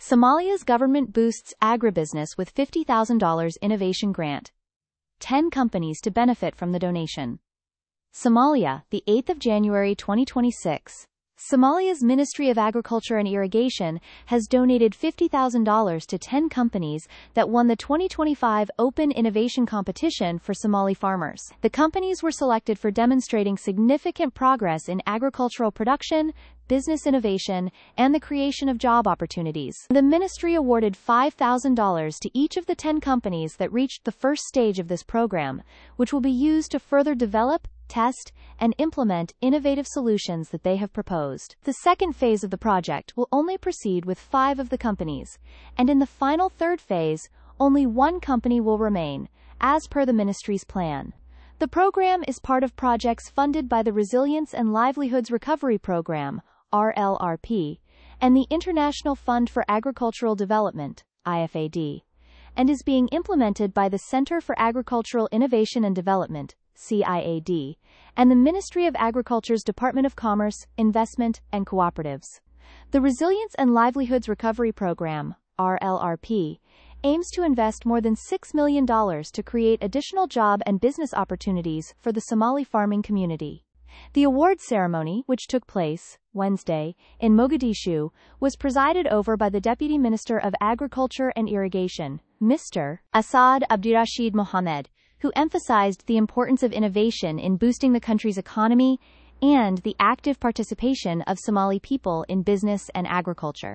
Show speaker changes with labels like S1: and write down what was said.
S1: Somalia's government boosts agribusiness with $50,000 innovation grant. 10 companies to benefit from the donation. Somalia, the 8th of January 2026. Somalia's Ministry of Agriculture and Irrigation has donated $50,000 to 10 companies that won the 2025 Open Innovation Competition for Somali farmers. The companies were selected for demonstrating significant progress in agricultural production, business innovation, and the creation of job opportunities. The ministry awarded $5,000 to each of the 10 companies that reached the first stage of this program, which will be used to further develop, test, and implement innovative solutions that they have proposed. The second phase of the project will only proceed with 5 of the companies, and in the final third phase, only 1 company will remain, as per the ministry's plan. The program is part of projects funded by the Resilience and Livelihoods Recovery Program, RLRP, and the International Fund for Agricultural Development, IFAD, and is being implemented by the Center for Agricultural Innovation and Development, CIAD, and the Ministry of Agriculture's Department of Commerce, Investment, and Cooperatives. The Resilience and Livelihoods Recovery Program, RLRP, aims to invest more than $6 million to create additional job and business opportunities for the Somali farming community. The award ceremony, which took place Wednesday in Mogadishu, was presided over by the Deputy Minister of Agriculture and Irrigation, Mr. Asad Abdirashid Mohammed, who emphasized the importance of innovation in boosting the country's economy and the active participation of Somali people in business and agriculture.